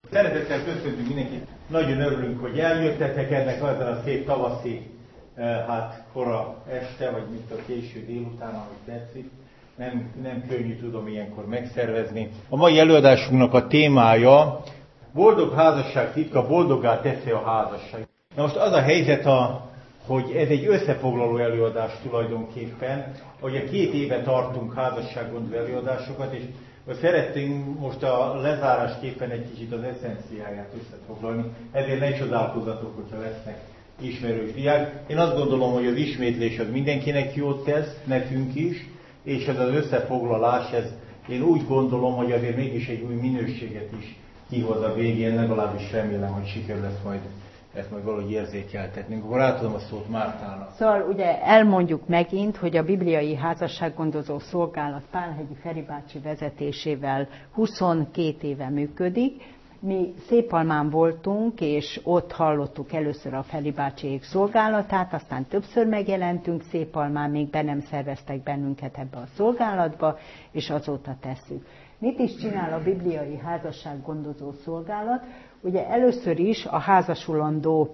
Szeretettel köszöntünk mindenkit. Nagyon örülünk, hogy eljöttetek ennek azon a szép tavaszi, kora este, vagy mint a késő délután, ahogy tetszik. Nem könnyű, tudom ilyenkor megszervezni. A mai előadásunknak a témája boldog házasság titka, boldoggá teszi a házasság. Na most az a helyzet, hogy ez egy összefoglaló előadás tulajdonképpen, hogy a 2 éve tartunk házassággondozó előadásokat, és szeretnénk most a lezárásképpen egy kicsit az eszenciáját összefoglalni, ezért ne csodálkozzatok, hogyha lesznek ismerős diák. Én azt gondolom, hogy az ismétlés az mindenkinek jót tesz, nekünk is, és ez az összefoglalás, én úgy gondolom, hogy azért mégis egy új minőséget is kihoz a végén, legalábbis remélem, hogy sikerül lesz majd ezt majd valahogy érzékeltetnünk. Akkor átadom a szót Mártának. Szóval ugye elmondjuk megint, hogy a Bibliai Házassággondozó Szolgálat Pálhegyi Feri bácsi vezetésével 22 éve működik. Mi Szépalmán voltunk, és ott hallottuk először a Feri bácsiék szolgálatát, aztán többször megjelentünk Szépalmán, még be nem szerveztek bennünket ebbe a szolgálatba, és azóta tesszük. Mit is csinál a Bibliai Házassággondozó Szolgálat? Ugye először is a házasulandó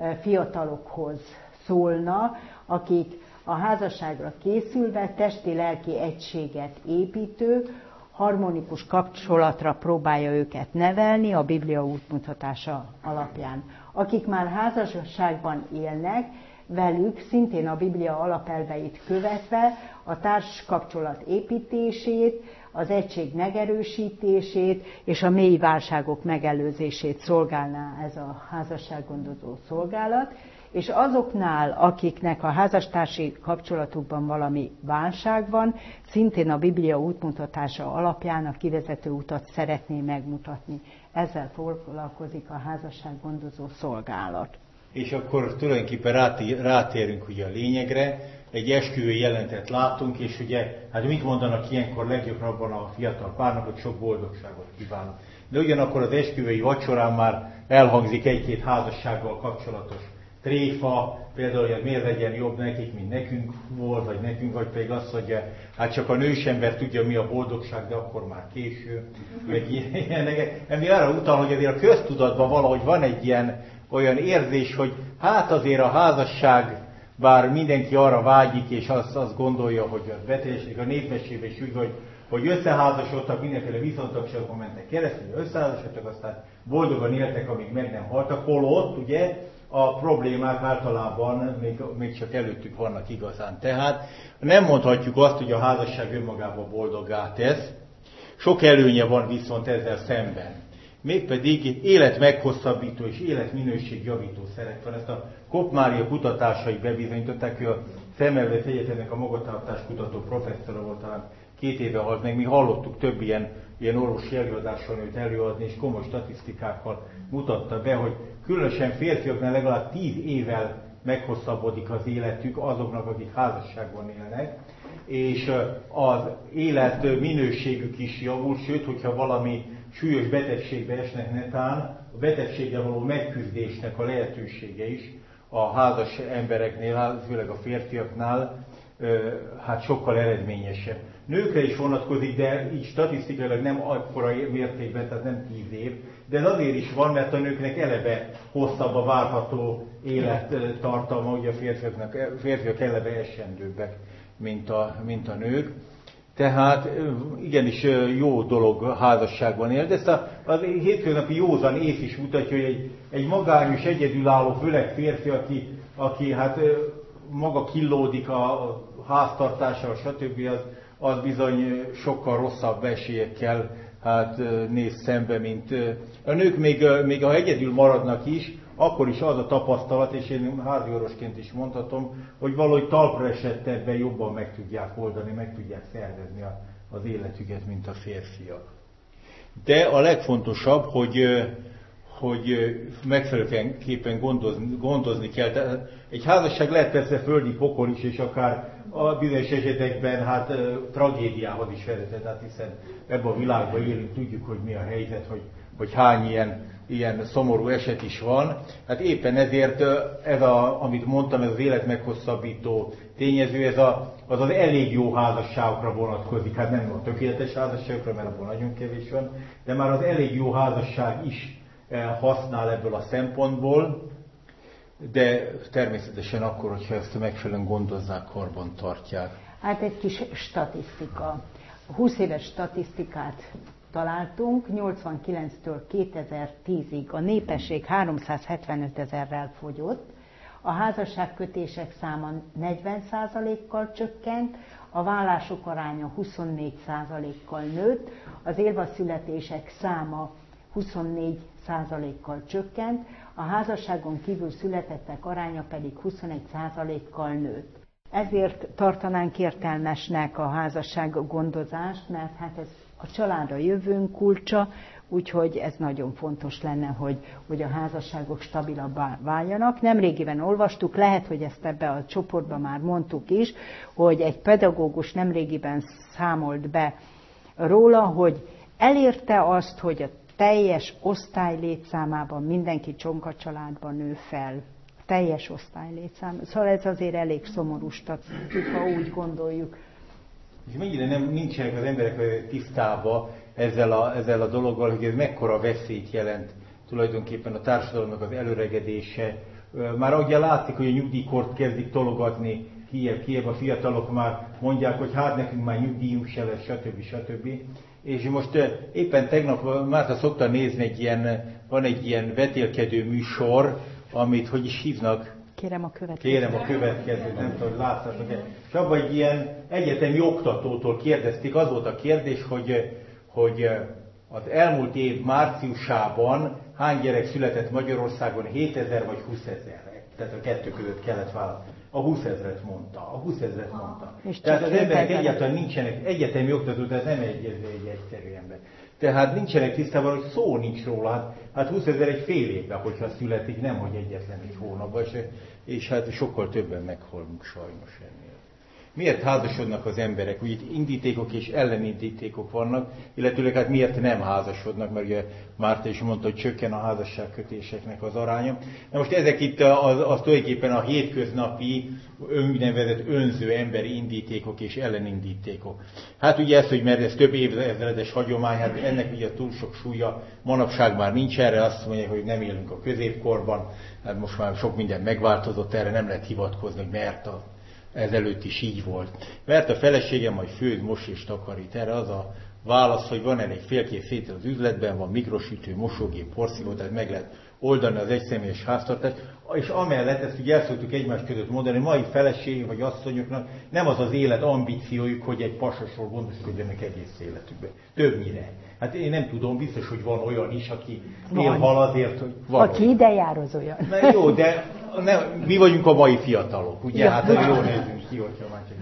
fiatalokhoz szólna, akik a házasságra készülve testi-lelki egységet építő, harmonikus kapcsolatra próbálja őket nevelni a Biblia útmutatása alapján. Akik már házasságban élnek, velük szintén a Biblia alapelveit követve a társkapcsolat építését, az egység megerősítését és a mély válságok megelőzését szolgálná ez a házassággondozó szolgálat, és azoknál, akiknek a házastársi kapcsolatukban valami válság van, szintén a Biblia útmutatása alapján a kivezető utat szeretné megmutatni. Ezzel foglalkozik a házassággondozó szolgálat. És akkor tulajdonképpen rátérünk ugye a lényegre. Egy esküvői jelentet látunk, és ugye, hát mit mondanak ilyenkor leggyakrabban a fiatal párnak, hogy sok boldogságot kívánok. De ugyanakkor az esküvői vacsorán már elhangzik egy-két házassággal kapcsolatos tréfa, például, hogy miért legyen jobb nekik, mint nekünk volt, vagy pedig az, hogy hát csak a nős ember tudja, mi a boldogság, de akkor már késő, meg ilyenek. Ami arra utal, hogy azért a köztudatban valahogy van egy ilyen olyan érzés, hogy hát azért a házasság, bár mindenki arra vágyik, és azt gondolja, hogy az beteljeség, a népmesében is úgy, hogy összeházasodtak, mindenféle viszontagságban mentek keresztül, összeházasodtak, aztán boldogan éltek, amíg meg nem haltak, holott ugye a problémák általában még csak előttük vannak igazán. Tehát nem mondhatjuk azt, hogy a házasság önmagában boldoggá tesz, sok előnye van viszont ezzel szemben. Mégpedig életmeghosszabbító és életminőségjavító szerep van. Ezt a Kopp Mária kutatásai bebizonyították, ő a Szemmelweis Egyetemnek a magatartás kutató professzora volt, talán 2 éve halt meg. Mi hallottuk több ilyen orvosi előadáson őt előadni, és komoly statisztikákkal mutatta be, hogy különösen férfiaknál legalább 10 évvel meghosszabbodik az életük azoknak, akik házasságban élnek, és az élet minőségük is javul, sőt, hogyha valami súlyos betegségbe esnek netán, a betegséggel való megküzdésnek a lehetősége is a házas embereknél, főleg a férfiaknál, hát sokkal eredményesebb. Nőkre is vonatkozik, de így statisztikailag nem akkora mértékben, tehát nem 10 év, de ez azért is van, mert a nőknek eleve hosszabb a várható élettartalma, ugye a férfiak eleve esendőbbek, mint a nők. Tehát igenis jó dolog házasságban élni, de ezt a hétköznapi józan ész is mutatja, hogy egy magányos, egyedülálló, főleg férfi, aki hát maga killódik a háztartással, stb. Az bizony sokkal rosszabb esélyekkel néz szembe, mint a nők, még ha egyedül maradnak is, akkor is az a tapasztalat, és én háziorvosként is mondhatom, hogy valahogy talpra esettebben jobban meg tudják oldani, meg tudják szervezni az életüket, mint a férfiak. De a legfontosabb, hogy megfelelőképpen gondozni kell. Tehát egy házasság lehet persze földi pokol is, és akár a bizonyos esetekben tragédiához is vezethet, hiszen ebben a világban élünk, tudjuk, hogy mi a helyzet, hogy hogy hány ilyen szomorú eset is van. Hát éppen ezért amit mondtam, ez az életmeghosszabbító tényező, ez az elég jó házasságokra vonatkozik. Hát nem a tökéletes házasságokra, mert abban nagyon kevés van, de már az elég jó házasság is használ ebből a szempontból, de természetesen akkor, hogyha ezt megfelelően gondozzák, karban tartják. Hát egy kis statisztika. 20 éves statisztikát találtunk, 89-től 2010-ig a népesség 375 000-rel fogyott, a házasságkötések száma 40%-kal csökkent, a vállások aránya 24%-kal nőtt, az élvaszületések száma 24%-kal csökkent, a házasságon kívül születettek aránya pedig 21%-kal nőtt. Ezért tartanánk értelmesnek a házasság gondozást, mert hát ez a családra jövőnk kulcsa, úgyhogy ez nagyon fontos lenne, hogy a házasságok stabilabbá váljanak. Nemrégiben olvastuk, lehet, hogy ezt ebbe a csoportban már mondtuk is, hogy egy pedagógus nemrégiben számolt be róla, hogy elérte azt, hogy a teljes osztály létszámában mindenki csonka családban nő fel. Teljes osztály létszám. Szóval ez azért elég szomorú statisztika, úgy gondoljuk. És mennyire nincsenek az emberek tisztában ezzel a dologgal, hogy ez mekkora veszélyt jelent tulajdonképpen a társadalomnak az előregedése. Már ugye látszik, hogy a nyugdíjkort kezdik tologatni, kiebb a fiatalok már mondják, hogy hát nekünk már nyugdíjunk se lesz, stb. És most éppen tegnap Márta szokta nézni van egy ilyen vetélkedő műsor, amit hogy is hívnak? Kérem a következőt, nem tudom, hogy láttátok-e. És abban egy ilyen egyetemi oktatótól kérdezték, az volt a kérdés, hogy az elmúlt év márciusában hány gyerek született Magyarországon, 7000 vagy 20 000? Tehát a kettő között kellett választani. A 20 000-et mondta. Tehát az emberek egyáltalán nincsenek, egyetemi oktató, tehát nem egy egyszerű ember. Tehát nincsenek tisztában, hogy szó nincs róla. Hát 20 000 egy fél évben, hogyha születik, nem hogy egyetlen egy hónapban, és hát sokkal többen meghalunk sajnos ennél. Miért házasodnak az emberek? Úgy itt indítékok és ellenindítékok vannak, illetőleg hát miért nem házasodnak, mert ugye Márta is mondta, hogy csökken a házasságkötéseknek az aránya. Na most ezek itt az tulajdonképpen a hétköznapi úgynevezett önző emberi indítékok és ellenindítékok. Hát ugye ez, hogy mert ez több évtizedes hagyomány, hát ennek ugye túl sok súlya manapság már nincs erre, azt mondják, hogy nem élünk a középkorban, hát most már sok minden megváltozott, erre nem lehet hivatkozni, hogy mert ezelőtt is így volt. Mert a feleségem majd főz, mos és takarít. Erre az a válasz, hogy van egy félkész étel az üzletben, van mikrosütő, mosógép, porszívó, tehát meg lehet oldani az egyszemélyes háztartást. És amellett, ezt ugye el szoktuk egymás között mondani, mai feleségek vagy asszonyoknak nem az az élet ambíciójuk, hogy egy pasasról gondoskodjanak egész életükben. Többnyire. Hát én nem tudom, biztos, hogy van olyan is, aki hal azért, hogy van. Aki ide jár, az olyan. Na jó, de mi vagyunk a mai fiatalok, ugye? Ja. Hát jól nézünk ki, hogyha már csak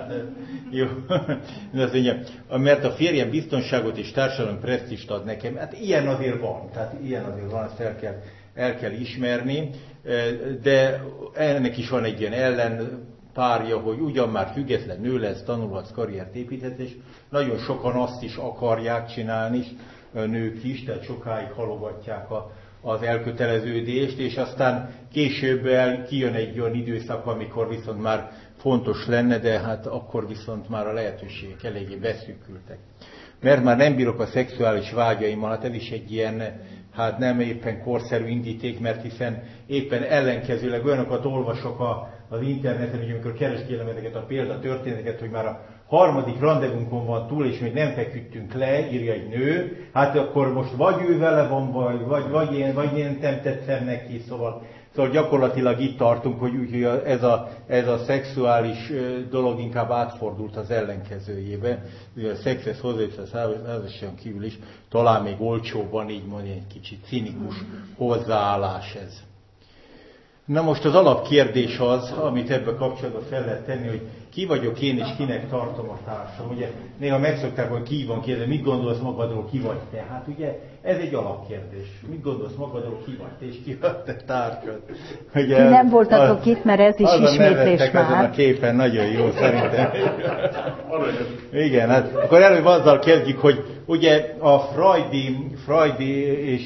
jó. Azt mondja, mert a férjem biztonságot és társadalmi presztízst ad nekem. Hát ilyen azért van, ezt el kell ismerni, de ennek is van egy ilyen ellenpárja, hogy ugyan már független nő lesz, tanulhatsz, karriert építhetsz, és nagyon sokan azt is akarják csinálni, nők is, tehát sokáig halogatják az elköteleződést, és aztán később kijön egy olyan időszak, amikor viszont már fontos lenne, de hát akkor viszont már a lehetőségek eléggé beszűkültek. Mert már nem bírok a szexuális vágyaimmal, hát ez is egy ilyen, hát nem éppen korszerű indíték, mert hiszen éppen ellenkezőleg olyanokat olvasok az interneten, hogy amikor keresgélem ezeket a példatörténeteket, hogy már a harmadik randevunkon van túl, és még nem feküdtünk le, írja egy nő, hát akkor most vagy ő vele van, vagy én nem tetszem neki, szóval gyakorlatilag itt tartunk, hogy ez a szexuális dolog inkább átfordult az ellenkezőjébe. A szexhez hozzájött a házasságon kívül is, talán még olcsóbban, így mondja, egy kicsit cinikus hozzáállás ez. Na most az alapkérdés az, amit ebben kapcsolatban fel lehet tenni, hogy ki vagyok én és kinek tartom a társam. Ugye néha megszokták, hogy ki van kérdezni, mit gondolsz magadról, ki vagy te? Hát ugye ez egy alapkérdés. Mit gondolsz magadról, ki vagy te és ki vagy te társad? Ugye, ti nem voltatok itt, mert ez is ismétlés már. Azon a képen nagyon jó szerintem. Igen, hát akkor előbb azzal kezdjük, Ugye a Freudi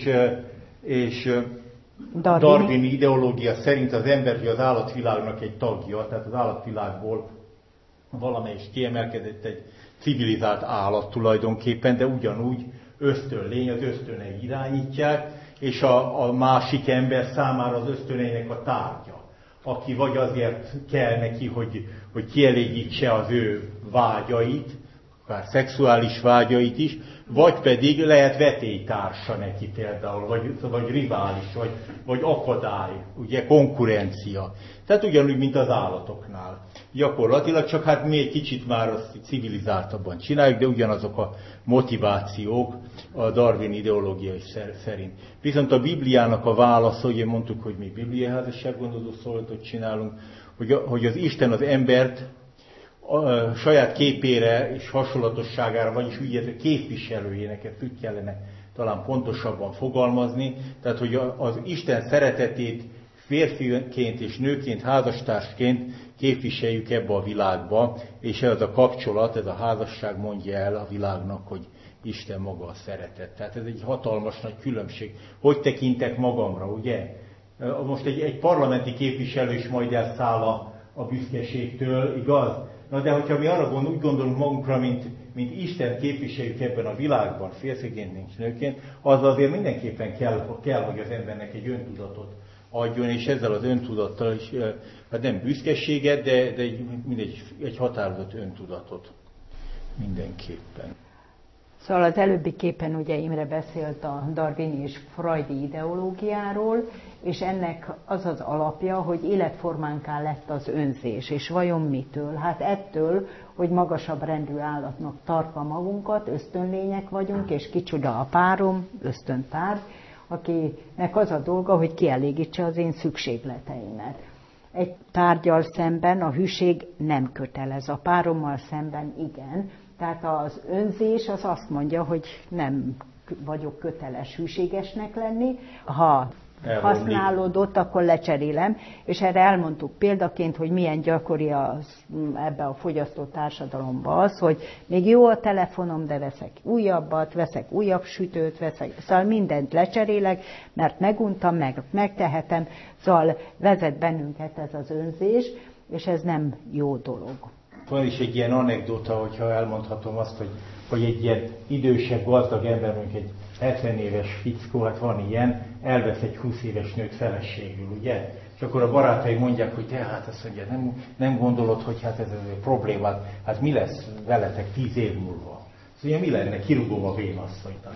és Darwini ideológia szerint az ember az állatvilágnak egy tagja, tehát az állatvilágból valamelyest kiemelkedett egy civilizált állat tulajdonképpen, de ugyanúgy ösztönlény, az ösztönei irányítják, és a másik ember számára az ösztöneinek a tárgya, aki vagy azért kell neki, hogy kielégítse az ő vágyait, akár szexuális vágyait is, vagy pedig lehet vetélytársa neki például, vagy rivális, vagy akadály, ugye konkurencia. Tehát ugyanúgy, mint az állatoknál. Gyakorlatilag csak hát mi egy kicsit már azt civilizáltabban csináljuk, de ugyanazok a motivációk a Darwin ideológiai szerint. Viszont a Bibliának a válasza, ugye mondtuk, hogy mi bibliai házassággondozó szolgálatot csinálunk, hogy az Isten az embert a saját képére és hasonlatosságára, vagyis úgy képviselőjének, ezt úgy kellene talán pontosabban fogalmazni, tehát hogy az Isten szeretetét férfiként és nőként, házastársként képviseljük ebbe a világba, és ez a kapcsolat, ez a házasság mondja el a világnak, hogy Isten maga a szeretet. Tehát ez egy hatalmas nagy különbség. Hogy tekintek magamra, ugye? Most egy parlamenti képviselő is majd elszáll a büszkeségtől, igaz? Na de hogyha mi arra úgy gondolunk magunkra, mint Isten képviseljük ebben a világban, férfiként és nőként, az azért mindenképpen kell, hogy az embernek egy öntudatot adjon, és ezzel az öntudattal is, hát nem büszkeséget, de egy határozott öntudatot mindenképpen. Szóval az előbbi képen ugye Imre beszélt a darwini és freudi ideológiáról, és ennek az az alapja, hogy életformánká lett az önzés. És vajon mitől? Hát ettől, hogy magasabb rendű állatnak tartva magunkat, ösztönlények vagyunk, és kicsoda a párom, ösztöntárgy, akinek az a dolga, hogy kielégítse az én szükségleteimet. Egy tárgyal szemben a hűség nem kötelez, a párommal szemben igen. Tehát az önzés az azt mondja, hogy nem vagyok köteles hűségesnek lenni. Ha használódott, akkor lecserélem, és erre elmondtuk példaként, hogy milyen gyakori ebbe a fogyasztó társadalomban az, hogy még jó a telefonom, de veszek újabbat, veszek újabb sütőt, szóval mindent lecserélek, mert meguntam, megtehetem, szóval vezet bennünket ez az önzés, és ez nem jó dolog. Van is egy ilyen anekdota, hogyha elmondhatom azt, hogy egy ilyen idősebb, gazdag ember, mondjuk egy 70 éves fickó, hát van ilyen, elvesz egy 20 éves nőt feleségül, ugye? És akkor a barátai mondják, hogy te hát azt mondja, nem gondolod, hogy hát ez a problémát, hát mi lesz veletek 10 év múlva? Szóval mi lenne, kirúgom a vénasszonyt.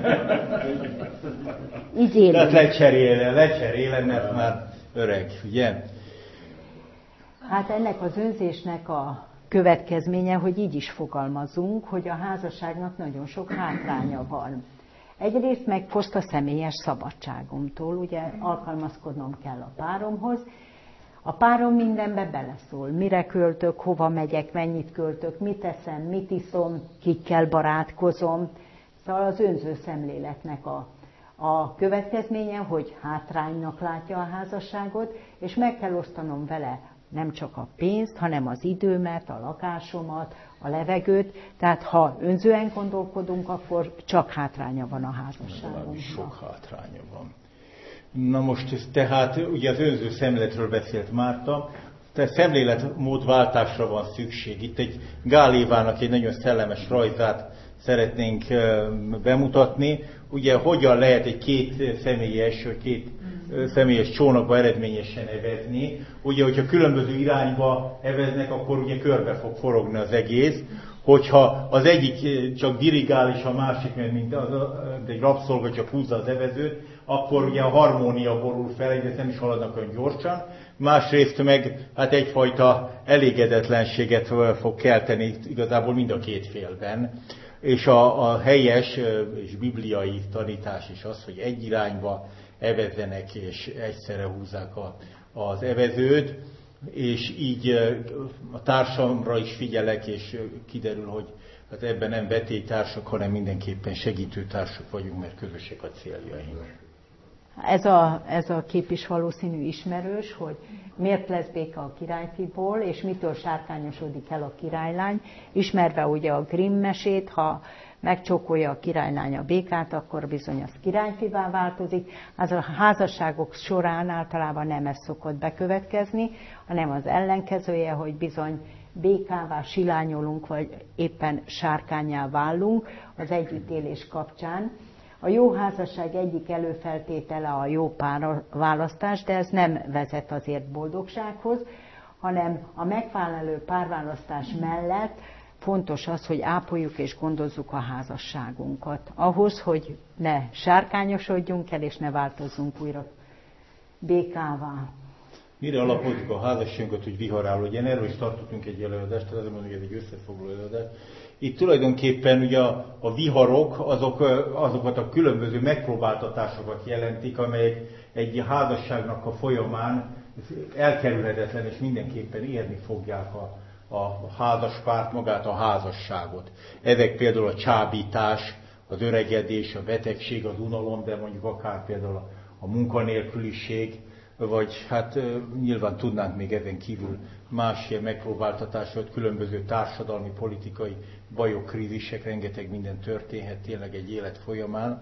Így élünk. Tehát lecserélem, mert már öreg, ugye? Hát ennek az önzésnek a következménye, hogy így is fogalmazunk, hogy a házasságnak nagyon sok hátránya van. Egyrészt megfoszt a személyes szabadságomtól, ugye alkalmazkodnom kell a páromhoz. A párom mindenbe beleszól, mire költök, hova megyek, mennyit költök, mit eszem, mit iszom, kikkel barátkozom. Szóval az önző szemléletnek a következménye, hogy hátránynak látja a házasságot, és meg kell osztanom vele nem csak a pénzt, hanem az időmet, a lakásomat, a levegőt. Tehát ha önzően gondolkodunk, akkor csak hátránya van a házasságunknak. Sok hátránya van. Na most tehát ugye az önző szemléletről beszélt Márta, tehát szemléletmódváltásra van szükség. Itt egy Gál Évának egy nagyon szellemes rajzát szeretnénk bemutatni. Ugye hogyan lehet egy két személyes csónakba eredményesen evezni. Ugye, hogyha különböző irányba eveznek, akkor ugye körbe fog forogni az egész. Hogyha az egyik csak dirigál, és a másik, mint egy rabszolga csak húzza az evezőt, akkor ugye a harmónia borul fel, egyrészt nem is haladnak olyan gyorsan, másrészt meg hát egyfajta elégedetlenséget fog kelteni igazából mind a két félben. És a helyes és bibliai tanítás is az, hogy egy irányba evezzenek és egyszerre húzzák az evezőt, és így a társamra is figyelek, és kiderül, hogy hát ebben nem vetélytársak, hanem mindenképpen segítőtársak vagyunk, mert közösek a céljaink. Ez a kép is valószínű ismerős, hogy miért lesz béka a királyfiból, és mitől sárkányosodik el a királylány. Ismerve ugye a Grimm mesét, ha megcsókolja a királylány a békát, akkor bizony az királyfivá változik. Az a házasságok során általában nem ez szokott bekövetkezni, hanem az ellenkezője, hogy bizony békává silányolunk, vagy éppen sárkánnyá válunk az együttélés kapcsán. A jó házasság egyik előfeltétele a jó párválasztás, de ez nem vezet azért boldogsághoz, hanem a megfelelő párválasztás mellett fontos az, hogy ápoljuk és gondozzuk a házasságunkat. Ahhoz, hogy ne sárkányosodjunk el, és ne változzunk újra békává. Mire alapozzuk a házasságunkat, hogy viharáló legyen? Erről is tartottunk egy előadást, tehát mondom, hogy ez egy összefoglaló előadás. Itt tulajdonképpen ugye a viharok azokat a különböző megpróbáltatásokat jelentik, amelyek egy házasságnak a folyamán elkerülhetetlen és mindenképpen érni fogják a házaspárt, magát a házasságot. Ezek például a csábítás, az öregedés, a betegség, az unalom, de mondjuk akár például a munkanélküliség, vagy hát nyilván tudnánk még ezen kívül más ilyen megpróbáltatásokat, különböző társadalmi, politikai bajok, krízisek, rengeteg minden történhet tényleg egy élet folyamán.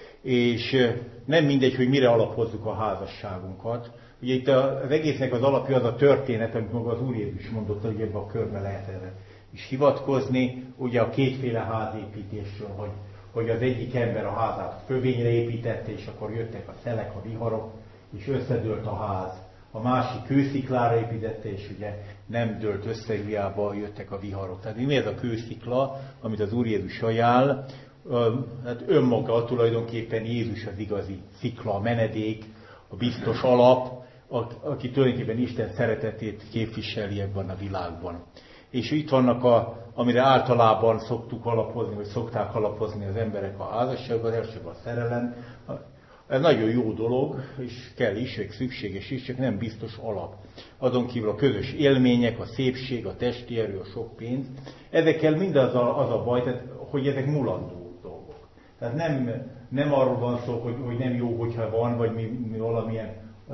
És nem mindegy, hogy mire alapozzuk a házasságunkat. Ugye itt az egésznek az alapja az a történet, amit maga az Úr Jézus mondott, hogy ebben a körben lehet erre is hivatkozni. Ugye a kétféle házépítésről, hogy az egyik ember a házát fövényre építette, és akkor jöttek a szelek, a viharok, és összedőlt a ház. A másik kősziklára építette, és ugye nem dőlt össze, hiába jöttek a viharok. Tehát mi ez a kőszikla, amit az Úr Jézus ajánl? Hát önmaga tulajdonképpen Jézus az igazi szikla, a menedék, a biztos alap, aki tulajdonképpen Isten szeretetét képviseli ebben a világban. És itt vannak, amire általában szoktuk alapozni, vagy szokták alapozni az emberek a házasságban, elsősorban a szerelem. Ez nagyon jó dolog, és kell is, vagy szükséges is, csak nem biztos alap. Azon kívül a közös élmények, a szépség, a testi erő, a sok pénz. Ezekkel mindaz az a baj, tehát, hogy ezek mulandó dolgok. Tehát nem arról van szó, hogy nem jó, hogyha van, vagy mi valamilyen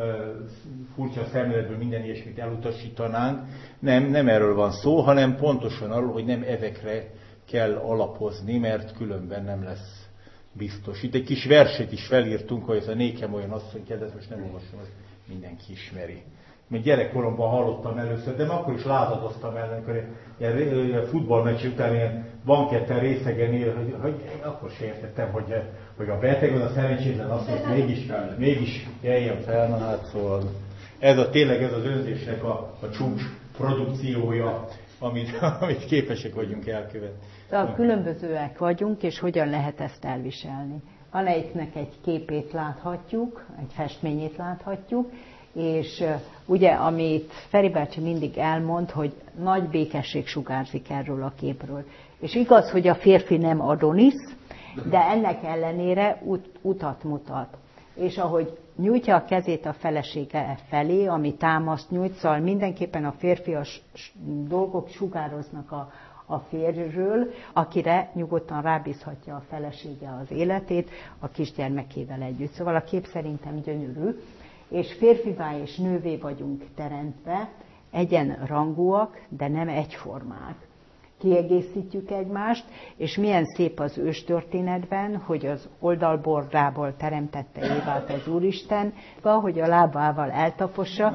furcsa szemléletből minden ilyesmit elutasítanánk. Nem erről van szó, hanem pontosan arról, hogy nem ezekre kell alapozni, mert különben nem lesz biztos. Itt egy kis verset is felírtunk, hogy ez a nékem olyan asszony kedves, most nem olvasom, ezt mindenki ismeri. Még gyerekkoromban hallottam először, de akkor is lázadoztam el, amikor ilyen futballmeccs után ilyen banketten részegen hogy akkor sem értettem, hogy a beteg az a szerencsétlen azt mondja, mégis keljen fel, na hát szóval. Tényleg ez az önzésnek a csúcs produkciója, amit képesek vagyunk elkövetni. Különbözőek vagyunk, és hogyan lehet ezt elviselni. Valamelyiknek egy képét láthatjuk, egy festményét láthatjuk, és ugye, amit Feri bácsi mindig elmond, hogy nagy békesség sugárzik erről a képről. És igaz, hogy a férfi nem Adonis, de ennek ellenére utat mutat. És ahogy nyújtja a kezét a felesége felé, ami támaszt nyújt, szóval mindenképpen a férfias dolgok sugároznak a férjről, akire nyugodtan rábízhatja a felesége az életét a kisgyermekével együtt. Szóval a kép szerintem gyönyörű, és férfivá és nővé vagyunk teremtve, egyenrangúak, de nem egyformák. Kiegészítjük egymást, és milyen szép az őstörténetben, hogy az oldalbordából teremtette Évát az Úristen, hogy a lábával eltapossa,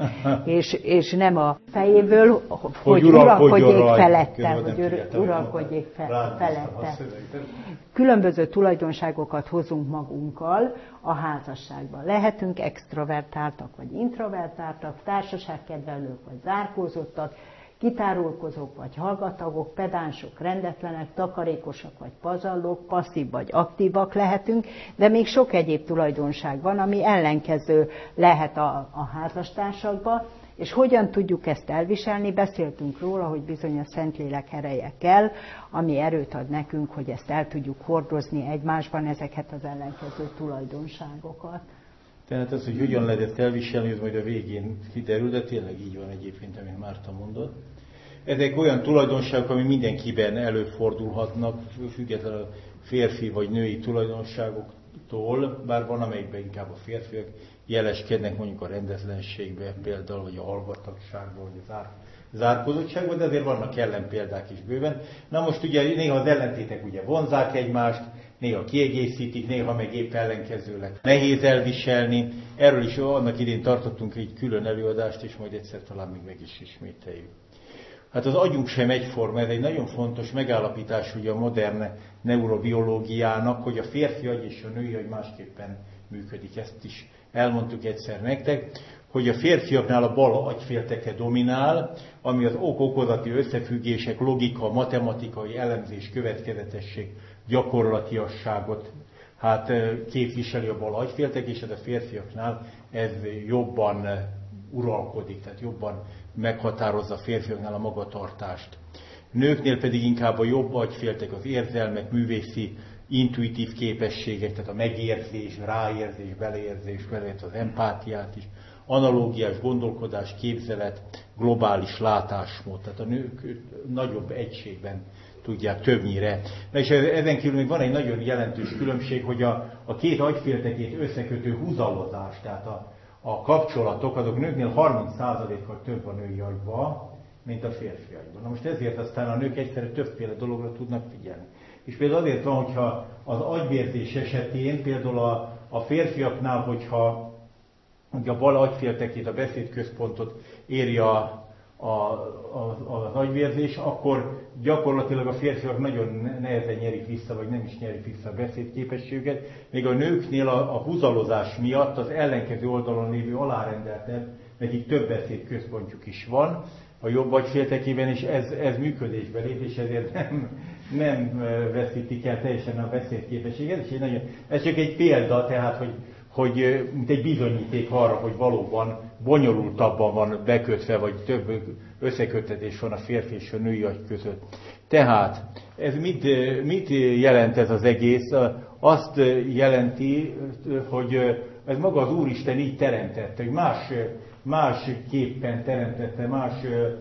és nem a fejéből, hogy uralkodjék felette, hogy uralkodjék felette. Különböző tulajdonságokat hozunk magunkkal a házasságban. Lehetünk extrovertáltak, vagy introvertáltak, társaságkedvelők, vagy zárkózottak, kitárulkozók vagy hallgatagok, pedánsok, rendetlenek, takarékosak vagy pazarlók, passzív vagy aktívak lehetünk, de még sok egyéb tulajdonság van, ami ellenkező lehet a házastársakban, és hogyan tudjuk ezt elviselni, beszéltünk róla, hogy bizony a Szentlélek ereje kell, ami erőt ad nekünk, hogy ezt el tudjuk hordozni egymásban, ezeket az ellenkező tulajdonságokat. Tehát az, hogy hogyan lehet ezt elviselni, ez majd a végén kiderül, de tényleg így van egyébként, amit Márta mondott. Ezek olyan tulajdonságok, ami mindenkiben előfordulhatnak, függetlenül a férfi vagy női tulajdonságoktól, bár van, amelyikben inkább a férfiak jeleskednek, mondjuk a rendetlenségben például, vagy a hallgatagságban, vagy az zárkózottságban, de azért vannak ellenpéldák is bőven. Na most ugye néha az ellentétek ugye vonzák egymást, néha kiegészítik, néha meg épp ellenkezőleg nehéz elviselni. Erről is annak idén tartottunk egy külön előadást, és majd egyszer talán még meg is ismételjük. Hát az agyunk sem egyforma, ez egy nagyon fontos megállapítás ugye a modern neurobiológiának, hogy a férfi agy és a női agy másképpen működik. Ezt is elmondtuk egyszer nektek, hogy a férfiaknál a bal agyfélteke dominál, ami az okozati összefüggések, logika, matematikai elemzés, következetesség, gyakorlatiasságot képviseli a bal agyféltek, és ez a férfiaknál ez jobban uralkodik, tehát jobban meghatározza a férfiaknál a magatartást. Nőknél pedig inkább a jobb agyféltek, az érzelmek, művészi, intuitív képességek, tehát a megérzés, ráérzés, beleérzés, beleértve az empátiát is, analógiás gondolkodás, képzelet, globális látásmód, tehát a nők nagyobb egységben tudják többnyire. Na és ezen kívül még van egy nagyon jelentős különbség, hogy a két agyféltekét összekötő húzalozás, tehát a kapcsolatok, azok nőknél 30%-kal több a női agyban, mint a férfi agyban. Na most ezért aztán a nők egyszerűen többféle dologra tudnak figyelni. És például azért van, hogyha az agyvérzés esetén, például a férfiaknál, hogyha a bal agyféltekét, a beszédközpontot éri az agyvérzés, akkor gyakorlatilag a férfiak nagyon nehezen nyerik vissza, vagy nem is nyerik vissza a beszédképességet, még a nőknél a húzalozás miatt az ellenkező oldalon lévő alárendeltebb, nekik több beszédközpontjuk is van a jobb agyféltekében, és ez működésbe lép, és ezért nem veszítik el teljesen a beszédképességet. És ez csak egy példa, tehát, hogy mint egy bizonyíték arra, hogy valóban bonyolultabban van bekötve, vagy több összeköttetés van a férfi és a női agy között. Tehát, ez mit jelent ez az egész? Azt jelenti, hogy ez maga az Úristen így teremtette, hogy másképpen teremtette, más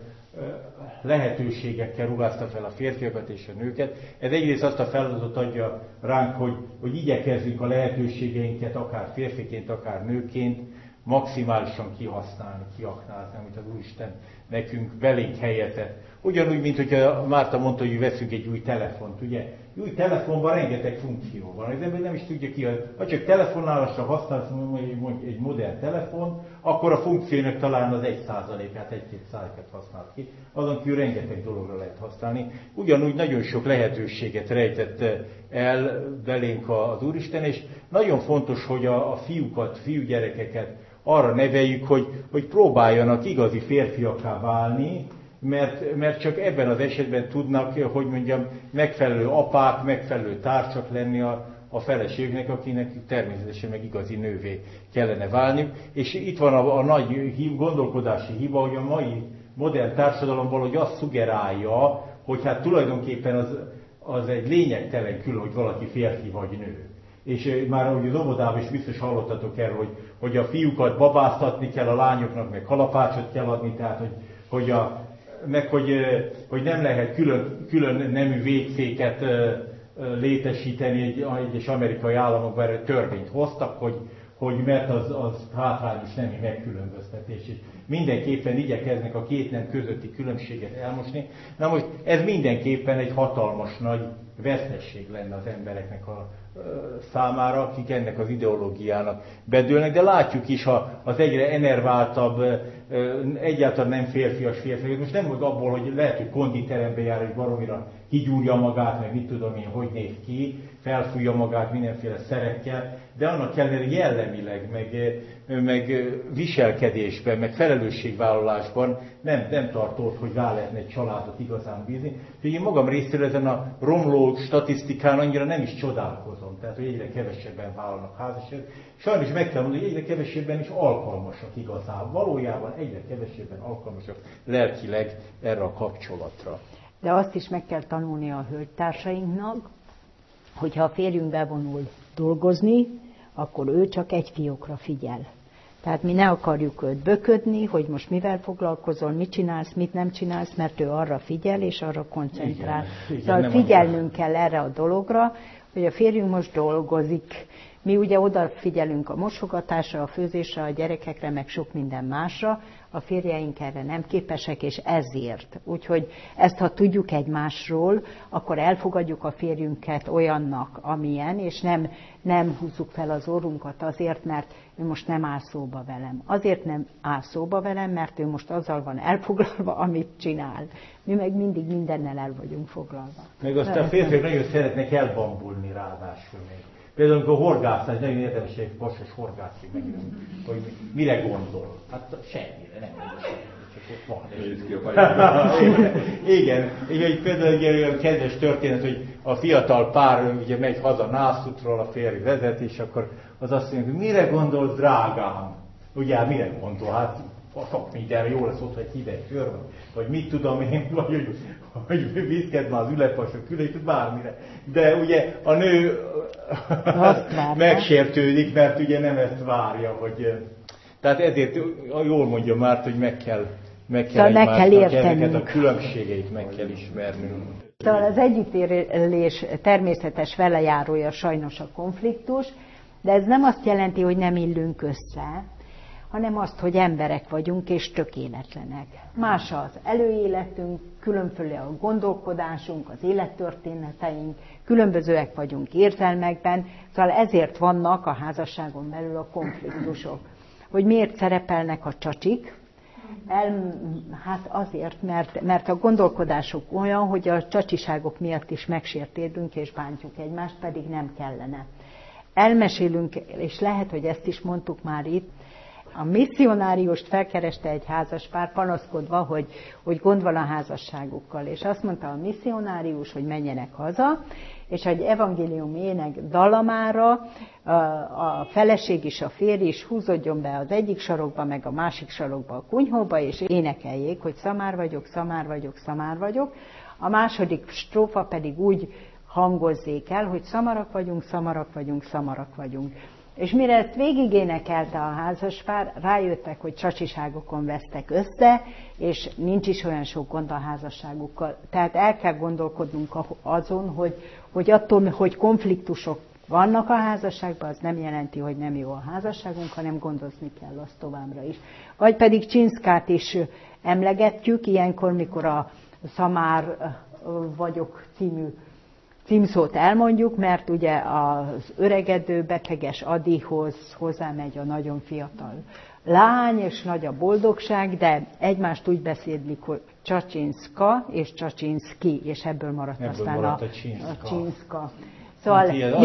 lehetőségekkel ruházta fel a férfiakat és a nőket. Ez egyrészt azt a feladatot adja ránk, hogy igyekezzünk a lehetőségeinket, akár férfiként, akár nőként maximálisan kihasználni, kiaknázni, amit az Úristen nekünk belénk helyezett. Ugyanúgy, mint hogyha Márta mondta, hogy veszünk egy új telefont, ugye? Új telefonban rengeteg funkció van, az ember nem is tudja ki, ha csak telefonálásra használsz egy modern telefon, akkor a funkciónak talán az 1%-át, 1-2%-át használ ki, azon kívül rengeteg dologra lehet használni. Ugyanúgy nagyon sok lehetőséget rejtett el belénk az Úristen, és nagyon fontos, hogy a fiúgyerekeket arra neveljük, hogy próbáljanak igazi férfiakká válni, mert csak ebben az esetben tudnak, hogy mondjam, megfelelő apák, megfelelő társak lenni a feleségnek, akinek természetesen meg igazi nővé kellene válniuk. És itt van a nagy gondolkodási hiba, hogy a mai modern társadalomban, hogy azt szugerálja, hogy hát tulajdonképpen az egy lényegtelen külön, hogy valaki férfi vagy nő. És már ahogy az óvodában is biztos hallottatok erről, hogy a fiúkat babáztatni kell, a lányoknak meg kalapácsot kell adni, tehát hogy nem lehet külön nemű vécéket létesíteni egyes amerikai államokban, erre törvényt hoztak, hogy mert az hátrányos nemi megkülönböztetés. És mindenképpen igyekeznek a két nem közötti különbséget elmosni. Na most ez mindenképpen egy hatalmas nagy vesztesség lenne az embereknek a számára, akik ennek az ideológiának bedőlnek, de látjuk is az egyre enerváltabb, egyáltalán nem férfias, most nem mond abból, hogy lehet, hogy konditerembe jár, hogy baromira kigyúrja magát, meg mit tudom én, hogy néz ki, felfújja magát mindenféle szerekkel, de annak ellenére jellemileg, meg viselkedésben, meg felelősségvállalásban nem tartott, hogy rá lehetne egy családot igazán bízni. Úgyhogy én magam részéről ezen a romló statisztikán annyira nem is csodálkozom, tehát hogy egyre kevesebben vállalnak házasságot. Sajnos meg kell mondani, hogy egyre kevesebben is alkalmasak igazán. Valójában egyre kevesebben alkalmasak lelkileg erre a kapcsolatra. De azt is meg kell tanulni a hölgytársainknak, hogyha a férjünk bevonul dolgozni, akkor ő csak egy fiókra figyel. Tehát mi ne akarjuk őt böködni, hogy most mivel foglalkozol, mit csinálsz, mit nem csinálsz, mert ő arra figyel és arra koncentrál. Igen, szóval figyelnünk kell erre a dologra, hogy a férjünk most dolgozik, Mi ugye odafigyelünk a mosogatásra, a főzésre, a gyerekekre, meg sok minden másra, a férjeink erre nem képesek, és ezért. Úgyhogy ezt, ha tudjuk egymásról, akkor elfogadjuk a férjünket olyannak, amilyen, és nem húzzuk fel az orrunkat azért, mert ő most nem áll szóba velem. Azért nem áll szóba velem, mert ő most azzal van elfoglalva, amit csinál. Mi meg mindig mindennel el vagyunk foglalva. Meg azt a férfiak nagyon szeretnek elbambulni ráadásul még. Például, amikor horgászás, nagyon érdemes egy pasas horgászik megint, hogy mire gondol. Hát semmire, nem gondol semmire, csak ott van. Igen, így például egy olyan kedves történet, hogy a fiatal pár ugye megy haza nászútról, a férj vezet, és akkor az azt mondja, hogy mire gondol, drágám? Ugye, mire gondol? Hát sok mindenre, jó lesz ott, egy hideg sör, vagy mit tudom én, vagy hogy viszked már az ülepasok külön, bármire. De ugye a nő megsértődik, mert ugye nem ezt várja, hogy... Tehát ezért jól mondja már, hogy meg kell ezeket a különbségeit meg kell ismernünk. Szóval az együttélés természetes velejárója sajnos a konfliktus, de ez nem azt jelenti, hogy nem illünk össze, hanem azt, hogy emberek vagyunk és tökéletlenek. Más az előéletünk, különféle a gondolkodásunk, az élettörténeteink, különbözőek vagyunk érzelmekben, szóval ezért vannak a házasságon belül a konfliktusok. Hogy miért szerepelnek a csacsik? Hát azért, mert a gondolkodásuk olyan, hogy a csacsiságok miatt is megsértődünk és bántjuk egymást, pedig nem kellene. Elmesélünk, és lehet, hogy ezt is mondtuk már itt, a misszionáriust felkereste egy házaspár, panaszkodva, hogy gond van a házasságukkal. És azt mondta a misszionárius, hogy menjenek haza, és egy evangélium ének dallamára a feleség is, a férj is húzódjon be az egyik sarokba, meg a másik sarokba a kunyhóba, és énekeljék, hogy szamár vagyok, szamár vagyok, szamár vagyok. A második strófa pedig úgy hangozzék el, hogy szamarak vagyunk, szamarak vagyunk, szamarak vagyunk. És mire ezt végigénekelte a házaspár, rájöttek, hogy csacsiságokon vesztek össze, és nincs is olyan sok gond a házasságukkal. Tehát el kell gondolkodnunk azon, hogy attól, hogy konfliktusok vannak a házasságban, az nem jelenti, hogy nem jó a házasságunk, hanem gondozni kell azt továbbra is. Vagy pedig Csinszkát is emlegetjük, ilyenkor, mikor a Szamár vagyok című címszót elmondjuk, mert ugye az öregedő, beteges Adihoz hozzámegy a nagyon fiatal lány, és nagy a boldogság, de egymást úgy beszédlik, hogy Csacsinszka és Csacsinszki, és ebből maradt aztán a Csinszka. Szóval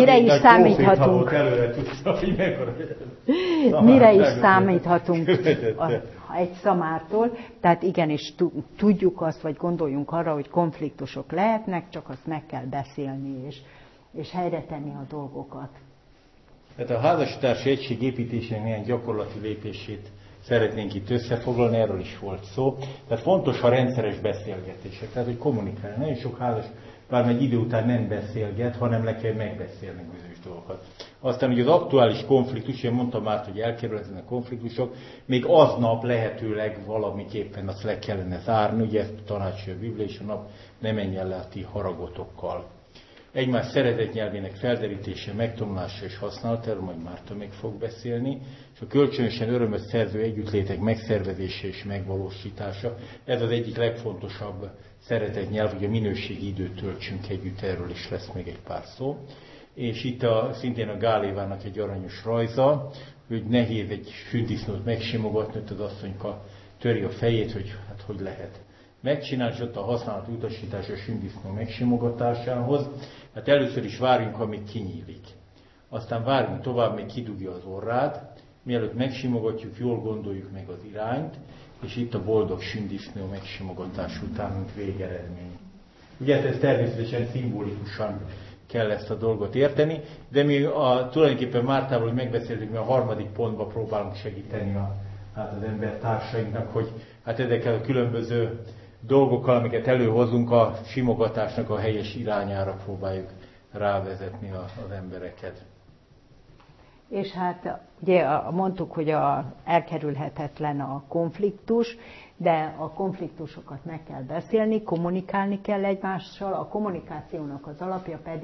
mire is számíthatunk egy szamártól, tehát igenis tudjuk azt, vagy gondoljunk arra, hogy konfliktusok lehetnek, csak azt meg kell beszélni, és helyre tenni a dolgokat. Tehát a házastársi egység építésének néhány gyakorlati lépését szeretnénk itt összefoglalni, erről is volt szó. Tehát fontos a rendszeres beszélgetések, tehát hogy kommunikálni. Nagyon sok házas bár egy idő után nem beszélget, hanem le kell megbeszélni bizonyos dolgokat. Aztán ugye az aktuális konfliktus, én mondtam már, hogy elkerülhetetlen a konfliktusok, még aznap lehetőleg valamiképpen azt le kellene zárni, ugye ezt tanácsolja a Biblia, és a nap ne menjen le a ti haragotokkal. Egymás szeretetnyelvének felderítése, megtanulása és használata, erről majd Márta még fog beszélni, és a kölcsönösen örömöt szerző együttlétek megszervezése és megvalósítása. Ez az egyik legfontosabb szeretetnyelv, hogy a minőségi időt töltsünk együtt, erről is lesz még egy pár szó. És itt szintén a Gál Évának egy aranyos rajza, hogy nehéz egy sündisznót megsimogatni, hogy az asszonyka töri a fejét, hogy hát hogy lehet megcsinálni, és ott a használati utasítás a sündisznó megsimogatásához. Hát először is várjunk, amíg kinyílik. Aztán várjunk tovább, még kidugja az orrát, mielőtt megsimogatjuk, jól gondoljuk meg az irányt, és itt a boldog sündisznó megsimogatás után, mint végeredmény. Ugye ez természetesen szimbolikusan kell ezt a dolgot érteni, de mi tulajdonképpen Mártával, hogy megbeszéltük, mi a harmadik pontba próbálunk segíteni az embertársainknak, hogy hát ezekkel a különböző dolgokkal, amiket előhozunk, a simogatásnak a helyes irányára próbáljuk rávezetni az embereket. És hát ugye mondtuk, hogy elkerülhetetlen a konfliktus, de a konfliktusokat meg kell beszélni, kommunikálni kell egymással, a kommunikációnak az alapja pedig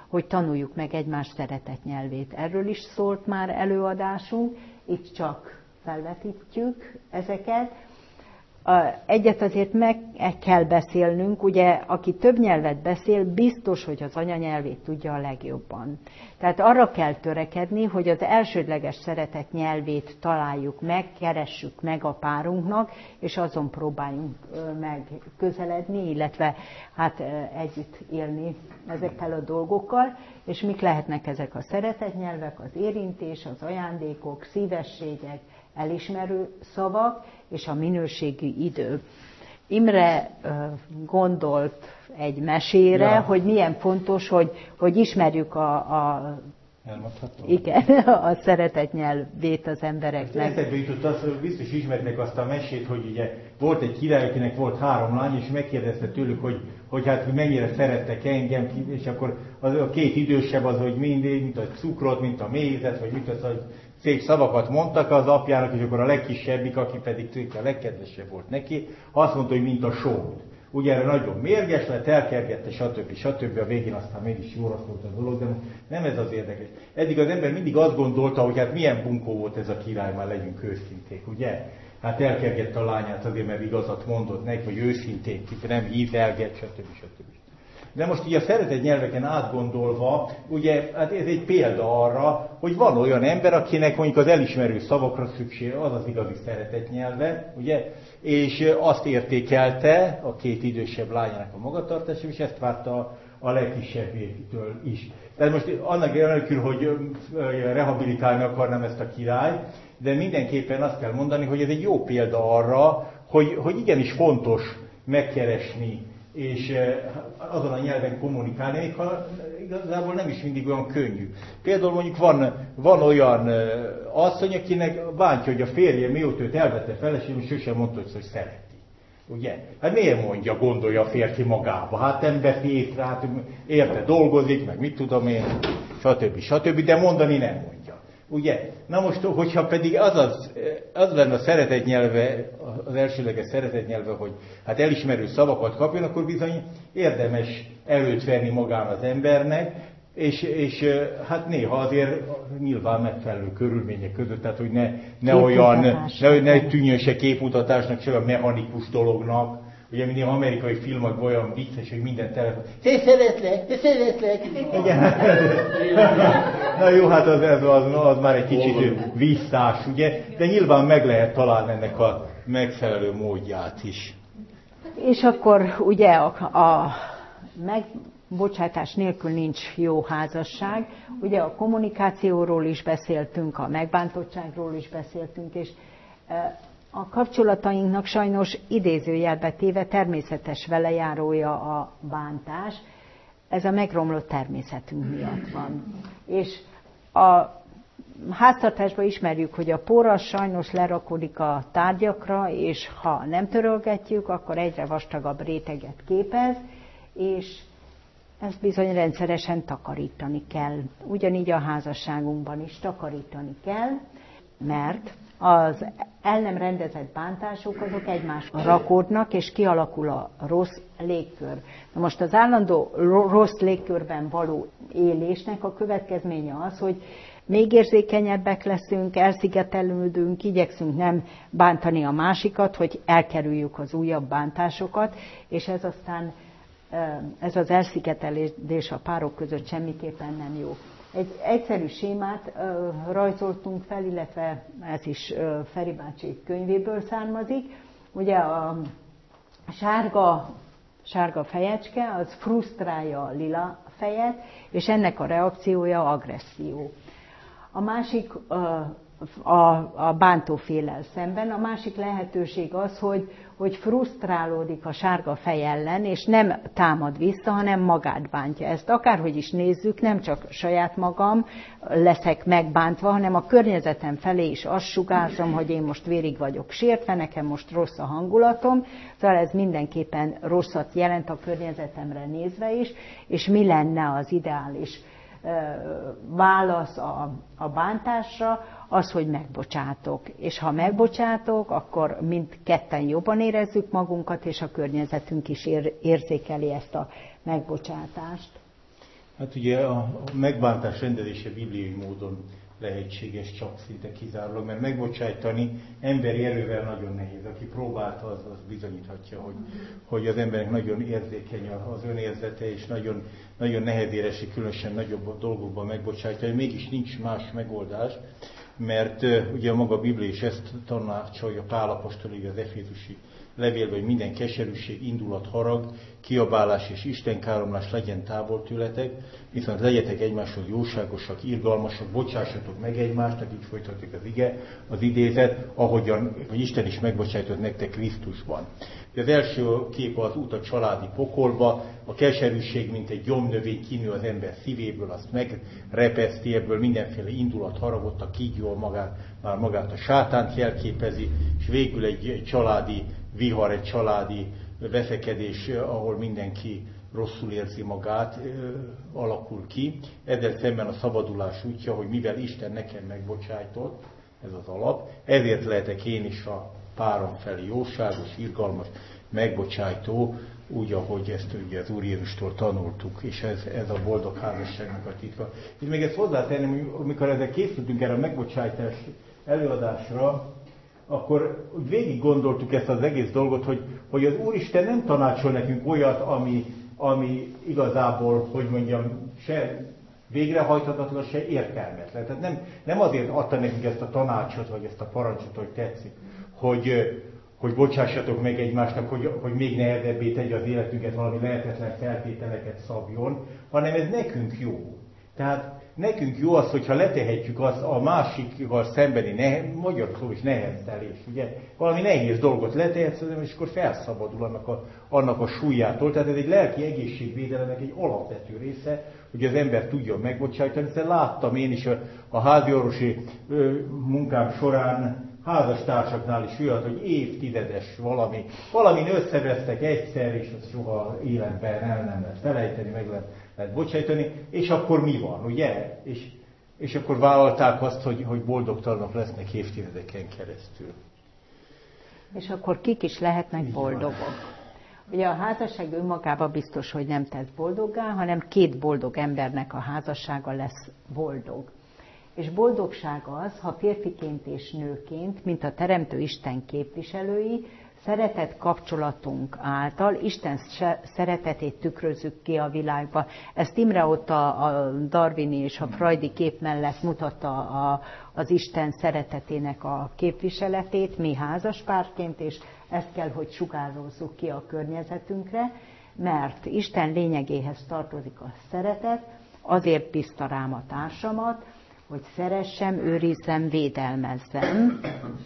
hogy tanuljuk meg egymás szeretett nyelvét. Erről is szólt már előadásunk, itt csak felvetítjük ezeket. Egyet azért meg kell beszélnünk, ugye, aki több nyelvet beszél, biztos, hogy az anyanyelvét tudja a legjobban. Tehát arra kell törekedni, hogy az elsődleges szeretett nyelvét találjuk meg, keressük meg a párunknak, és azon próbáljunk meg közeledni, illetve hát együtt élni ezekkel a dolgokkal. És mik lehetnek ezek a szeretett nyelvek? Az érintés, az ajándékok, szívességek, elismerő szavak és a minőségű idő. Imre gondolt egy mesére, hogy milyen fontos, hogy ismerjük igen, a szeretett nyelvét az embereknek. Eszembe jutott az, hogy biztos ismernek azt a mesét, hogy ugye volt egy király, akinek volt 3 lány, és megkérdezte tőlük, hogy hát mennyire szerettek engem, és akkor az a 2 idősebb az, hogy mindig, mint a cukrot, mint a mézet, vagy mint az, hogy szép szavakat mondtak az apjának, és akkor a legkisebbik, aki pedig a legkedvesebb volt neki, azt mondta, hogy mint a sót. Ugye erre nagyon mérges lett, elkergette, stb. A végén aztán mégis jóra szólt a dolog, de nem ez az érdekes. Eddig az ember mindig azt gondolta, hogy hát milyen bunkó volt ez a király, már legyünk őszinték, ugye? Hát elkergette a lányát azért, mert igazat mondott neki, hogy őszintén, nem hízelget, stb. De most így a szeretett nyelveken átgondolva, ugye, hát ez egy példa arra, hogy van olyan ember, akinek mondjuk az elismerő szavakra szükség, az az igazi szeretett nyelve, ugye, és azt értékelte a 2 idősebb lányának a magatartása, és ezt várta a legkisebbétől is. Tehát most annak nélkül, hogy rehabilitálni akarnám ezt a király, de mindenképpen azt kell mondani, hogy ez egy jó példa arra, hogy igenis fontos megkeresni, és azon a nyelven kommunikálni, még ha igazából nem is mindig olyan könnyű. Például mondjuk van olyan asszony, akinek bántja, hogy a férje mióta őt elvette feleségül, sosem mondta, hogy szereti. Ugye? Hát miért mondja, gondolja a férfi magába? Hát nem veszi észre, hát érte dolgozik, meg mit tudom én, stb. De mondani nem mondja. Ugye? Na most, hogyha pedig az lenne a szeretett nyelve, az elsőleges szeretett nyelve, hogy hát elismerő szavakat kapjon, akkor bizony érdemes előtt venni magán az embernek, és hát néha azért nyilván megfelelő körülmények között, tehát hogy ne tűnjön se képmutatásnak, se a mechanikus dolognak. Ugye mindig amerikai filmek olyan vicces, hogy minden telefon. Te szeretlek! Igen. Na jó, hát az már egy kicsit visszás, ugye? De nyilván meg lehet találni ennek a megfelelő módját is. És akkor ugye a megbocsátás nélkül nincs jó házasság. Ugye a kommunikációról is beszéltünk, a megbántottságról is beszéltünk, és a kapcsolatainknak sajnos idézőjelbe téve természetes velejárója a bántás. Ez a megromlott természetünk miatt van. És a háztartásban ismerjük, hogy a por az sajnos lerakodik a tárgyakra, és ha nem törölgetjük, akkor egyre vastagabb réteget képez, és ezt bizony rendszeresen takarítani kell. Ugyanígy a házasságunkban is takarítani kell, mert az el nem rendezett bántások azok egymásra rakódnak, és kialakul a rossz légkör. Na most az állandó rossz légkörben való élésnek a következménye az, hogy még érzékenyebbek leszünk, elszigetelődünk, igyekszünk nem bántani a másikat, hogy elkerüljük az újabb bántásokat, és ez az elszigetelődés a párok között semmiképpen nem jó. Egy egyszerű sémát rajzoltunk fel, illetve ez is Feri bácsi könyvéből származik. Ugye a sárga fejecske az frusztrálja a lila fejet, és ennek a reakciója agresszió. A másik a bántóféllel szemben. A másik lehetőség az, hogy frusztrálódik a sárga fej ellen, és nem támad vissza, hanem magát bántja. Ezt akárhogy is nézzük, nem csak saját magam leszek megbántva, hanem a környezetem felé is azt sugárzom, hogy én most vérig vagyok sértve, nekem most rossz a hangulatom, szóval ez mindenképpen rosszat jelent a környezetemre nézve is, és mi lenne az ideális válasz a bántásra, az, hogy megbocsátok. És ha megbocsátok, akkor mindketten jobban érezzük magunkat, és a környezetünk is érzékeli ezt a megbocsátást. Hát ugye a megbántás rendezése bibliai módon lehetséges, csak szinte kizárólag, mert megbocsájtani emberi erővel nagyon nehéz. Aki próbálta, az bizonyíthatja, hogy az embernek nagyon érzékeny az önérzete, és nagyon, nagyon nehezére esik, különösen nagyobb dolgokban megbocsájtani. Mégis nincs más megoldás, mert ugye maga a Biblia is ezt tanácsolja Pál apostol az efézusi levélben, hogy minden keserűség, indulat, harag, kiabálás és istenkáromlás legyen távol tőletek, viszont legyetek egymáshoz jóságosak, irgalmasak, bocsássatok meg egymásnak, így folytatjuk az ige, az idézet, ahogyan hogy Isten is megbocsájtott nektek Krisztusban. Az első kép az út a családi pokolba, a keserűség, mint egy gyomnövény kinő az ember szívéből, azt megrepeszti, ebből mindenféle indulat, haragot, a kígyó magát a sátánt jelképezi, és végül egy családi vihar, egy családi veszekedés, ahol mindenki rosszul érzi magát, alakul ki. Ezzel szemben a szabadulás útja, hogy mivel Isten nekem megbocsájtott, ez az alap, ezért lehetek én is a párom felé jóságos, irgalmas, megbocsájtó, úgy, ahogy ezt ugye az Úr Jézustól tanultuk, és ez a boldog házasságnak a titka. És még ezt hozzátenném, hogy amikor ezzel készültünk erre a megbocsájtás előadásra, akkor úgy végig gondoltuk ezt az egész dolgot, hogy az Úristen nem tanácsol nekünk olyat, ami igazából, hogy mondjam, se végrehajthatatlan, se értelmetlen. Tehát nem azért adta nekünk ezt a tanácsot, vagy ezt a parancsot, hogy tetszik, hogy bocsássatok meg egymásnak, hogy még nehezebbé tegye az életünket, valami lehetetlen feltételeket szabjon, hanem ez nekünk jó. Tehát nekünk jó az, hogyha letehetjük azt a másikkal szembeni, magyar szó is neheztelés, ugye? Valami nehéz dolgot letehetsz, és akkor felszabadul annak a súlyától. Tehát ez egy lelki egészségvédelemnek egy alapvető része, hogy az ember tudjon megbocsájtani. Hiszen láttam én is a háziorvosi munkám során, házastársaknál is olyat, hogy évtizedes valamin összevesztek egyszer, és az soha életben el nem lehet felejteni, meg lehet bocsájtani, és akkor mi van, ugye? És akkor vállalták azt, hogy boldogtalanok lesznek évtizedeken keresztül. És akkor kik is lehetnek boldogok? Ugye a házasság önmagában biztos, hogy nem tesz boldoggá, hanem két boldog embernek a házassága lesz boldog. És boldogság az, ha férfiként és nőként, mint a Teremtő Isten képviselői, szeretett kapcsolatunk által Isten szeretetét tükrözzük ki a világba. Ezt Imre ott a darwini és a freudi kép mellett mutatta az Isten szeretetének a képviseletét, mi házaspárként, és ezt kell, hogy sugározzuk ki a környezetünkre, mert Isten lényegéhez tartozik a szeretet, azért bízta rám a társamat, hogy szeressem, őrizzem, védelmezzem,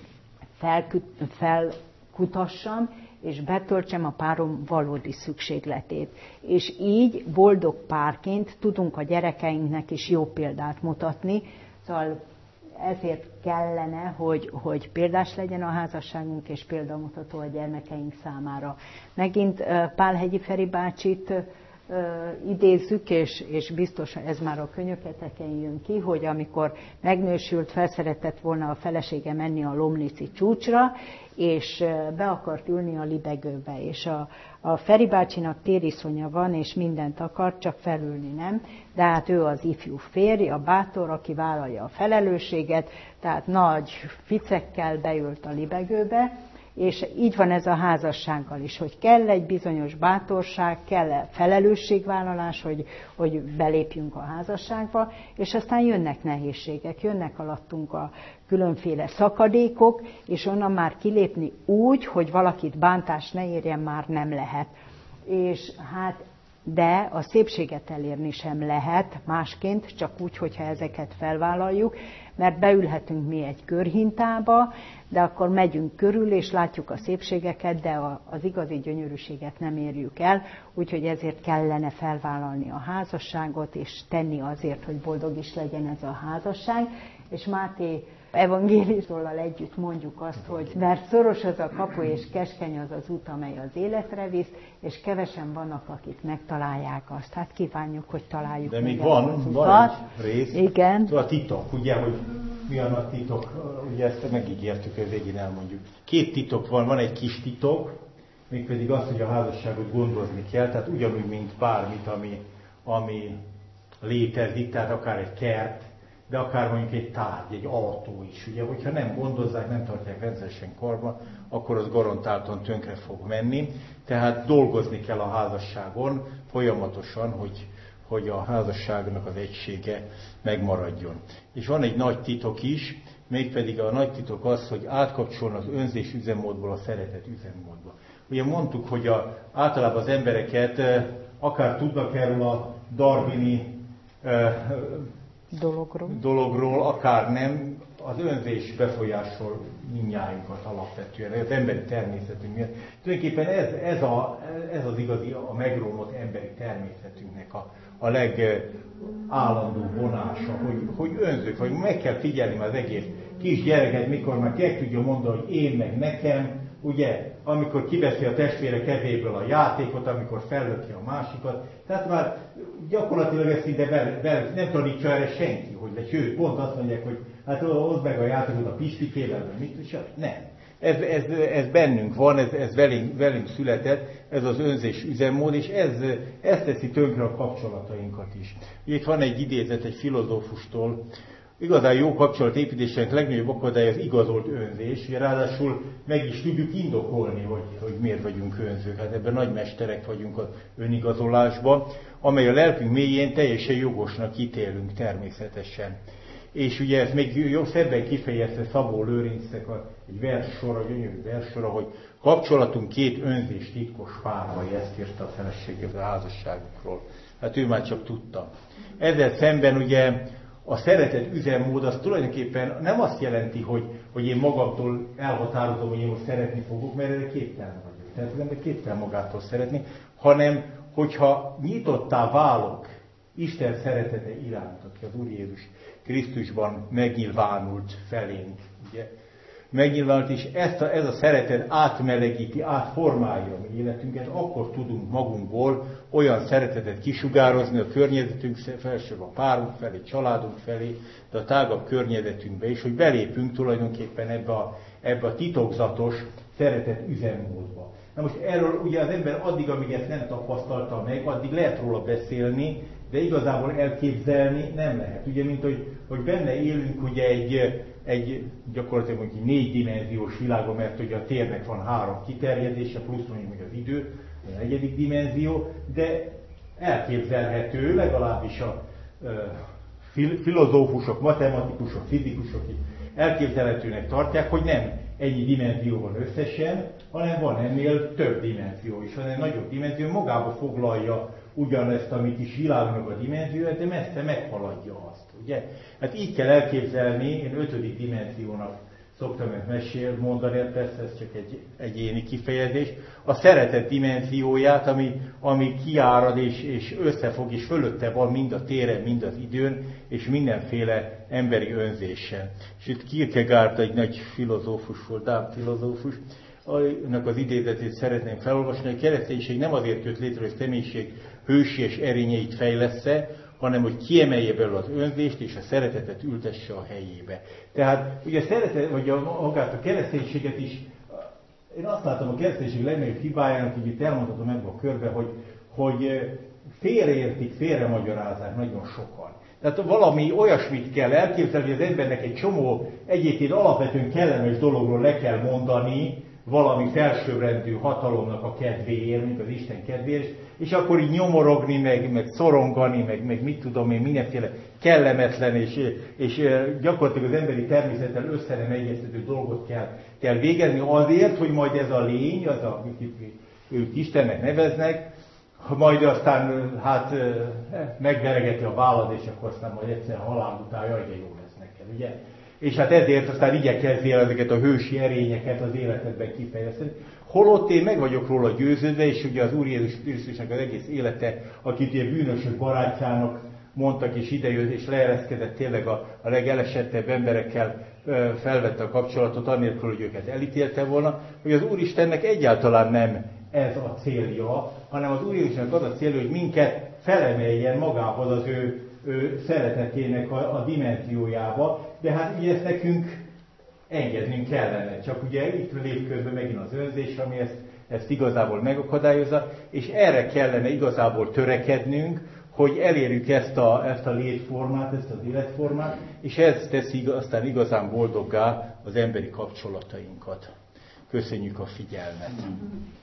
felkutassam, és betöltsem a párom valódi szükségletét. És így boldog párként tudunk a gyerekeinknek is jó példát mutatni, szóval ezért kellene, hogy példás legyen a házasságunk, és példamutató a gyermekeink számára. Megint Pálhegyi Feri bácsit idézzük, és biztos ez már a könyöketeken jön ki, hogy amikor megnősült, felszeretett volna a felesége menni a Lomnici csúcsra, és be akart ülni a libegőbe, és a Feri bácsinak tériszonya van, és mindent akar, csak felülni nem, de hát ő az ifjú férj, a bátor, aki vállalja a felelősséget, tehát nagy ficekkel beült a libegőbe, és így van ez a házassággal is, hogy kell egy bizonyos bátorság, kell felelősségvállalás, hogy belépjünk a házasságba, és aztán jönnek nehézségek, jönnek alattunk a különféle szakadékok, és onnan már kilépni úgy, hogy valakit bántás ne érjen, már nem lehet. És hát de a szépséget elérni sem lehet másként, csak úgy, hogyha ezeket felvállaljuk, mert beülhetünk mi egy körhintába, de akkor megyünk körül, és látjuk a szépségeket, de az igazi gyönyörűséget nem érjük el, úgyhogy ezért kellene felvállalni a házasságot, és tenni azért, hogy boldog is legyen ez a házasság. És Máté evangéliumollal együtt mondjuk azt, hogy mert szoros az a kapu, és keskeny az az út, amely az életre visz, és kevesen vannak, akik megtalálják azt. Hát kívánjuk, hogy találjuk. De még van egy rész, igen. A titok, ugye, hogy mi a nagy titok, ugye ezt megígértük, hogy végén elmondjuk. Két titok van egy kis titok, mégpedig az, hogy a házasságot gondozni kell, tehát ugyanúgy, mint bármit, ami létezik, tehát akár egy kert, de akár mondjuk egy tárgy, egy autó is. Ugye, hogyha nem gondozzák, nem tartják rendszeresen karban, akkor az garantáltan tönkre fog menni. Tehát dolgozni kell a házasságon folyamatosan, hogy a házasságnak az egysége megmaradjon. És van egy nagy titok is, mégpedig a nagy titok az, hogy átkapcsolni az önzés üzemmódból a szeretet üzemmódba. Ugye mondtuk, hogy általában az embereket akár tudnak erről a darwini dologról, akár nem, az önzés befolyásol mindnyájunkat alapvetően, az emberi természetünk miatt. Tulajdonképpen ez az igazi, a megromlott emberi természetünknek a legállandóbb vonása, hogy önzők vagy, meg kell figyelni az egész kisgyereket, mikor már ki tudja mondani, hogy én meg nekem, ugye, amikor kiveszi a testvére kezéből a játékot, amikor fellöki a másikat, tehát már gyakorlatilag ez szinte nem tanítsa erre senki, hogy sőt, pont azt mondják, hogy hát hozd meg a játékot a pistikével, vagy mit tudja, nem. Ez bennünk van, ez velünk született, ez az önzés üzemmód, és ez teszi tönkre a kapcsolatainkat is. Itt van egy idézet egy filozófustól, igazán jó kapcsolatépítésnek legnagyobb akadálya az igazolt önzés, ráadásul meg is tudjuk indokolni, hogy miért vagyunk önzők. Hát ebben nagy mesterek vagyunk az önigazolásban, amely a lelkünk mélyén teljesen jogosnak ítélünk természetesen. És ugye ezt még szebben kifejezte Szabó Lőrincnek egy verssora, gyönyörű verssora, hogy kapcsolatunk két önzés titkos fájai, ezt írta a felesége a házasságukról. Hát ő már csak tudta. Ezzel szemben ugye a szeretet üzemmód az tulajdonképpen nem azt jelenti, hogy én magamtól elhatározom, hogy én most szeretni fogok, mert erre képtelen vagyok. Tehát az ember képtelen magától szeretni, hanem hogyha nyitottá válok Isten szeretete iránt, aki az Úr Jézus Krisztusban megnyilvánult felénk, ugye? Megnyilvánult, és ez a szeretet átmelegíti, átformálja a mi életünket, akkor tudunk magunkból olyan szeretetet kisugározni a környezetünk felsőbb a párunk felé, családunk felé, de a tágabb környezetünkbe is, hogy belépünk tulajdonképpen ebbe a titokzatos szeretet üzemmódba. Na most erről ugye az ember addig, amíg ezt nem tapasztalta meg, addig lehet róla beszélni, de igazából elképzelni nem lehet. Ugye, mint hogy benne élünk ugye egy gyakorlatilag mondjuk 4 dimenziós világban, mert ugye a térnek van 3 kiterjedése, plusz mondjuk az idő, a 4. dimenzió, de elképzelhető, legalábbis a filozófusok, matematikusok, fizikusok elképzelhetőnek tartják, hogy nem ennyi dimenzió van összesen, hanem van ennél több dimenzió is. Van egy nagyobb dimenzió, magába foglalja ugyanezt a mi kis világunknak a dimenzióját, de messze meghaladja azt. Ugye? Hát így kell elképzelni, én 5. dimenziónak szoktam ezt mondani, persze ez csak egy egyéni kifejezés, a szeretet dimenzióját, ami kiárad és összefog, és fölötte van mind a téren, mind az időn, és mindenféle emberi önzéssel. És itt Kierkegaard egy nagy filozófus volt, dán filozófus, annak az idézetét szeretném felolvasni, hogy a kereszténység nem azért jött létre, hogy a személyiség hősies erényeit fejlessze, hanem hogy kiemelje belőle az önzést és a szeretetet ültesse a helyébe. Tehát ugye a szeretet, vagy magát a kereszténységet is, én azt látom a kereszténység legnagyobb hibájának, hogy itt elmondhatom ebbe a körbe, hogy félreértik, félremagyarázzák nagyon sokan. Tehát valami olyasmit kell elképzelni, hogy az embernek egy csomó egyébként alapvetően kellemes dologról le kell mondani, valami felsőbbrendű hatalomnak a kedvéért, mint az Isten kedvéért, és akkor így nyomorogni, meg szorongani, meg mit tudom én, mindenféle kellemetlen, és gyakorlatilag az emberi természettel össze nem egyeztető dolgot kell végezni azért, hogy majd ez a lény, az, amit ők Istennek neveznek, majd aztán hát megveregeti a vállad, és akkor aztán majd egyszer halál után, jaj, de jó lesz neked, ugye? És hát ezért aztán igyekezzél ezeket a hősi erényeket az életedben kifejezni. Holott én meg vagyok róla győződve, és ugye az Úr Jézus Krisztusnak az egész élete, akit ilyen bűnösök barátjának mondtak, és idejött, és leereszkedett tényleg a legelesettebb emberekkel felvette a kapcsolatot, anélkül, hogy őket elítélte volna, hogy az Úristennek egyáltalán nem ez a célja, hanem az Úr Jézusnak az a célja, hogy minket felemeljen magához az ő szeretetének a dimenziójába, de hát ugye ezt nekünk engednünk kellene. Csak ugye itt lép közben megint az önzés, ami ezt igazából megakadályozza, és erre kellene igazából törekednünk, hogy elérjük ezt a létformát, ezt az életformát, és ez teszi aztán igazán boldoggá az emberi kapcsolatainkat. Köszönjük a figyelmet!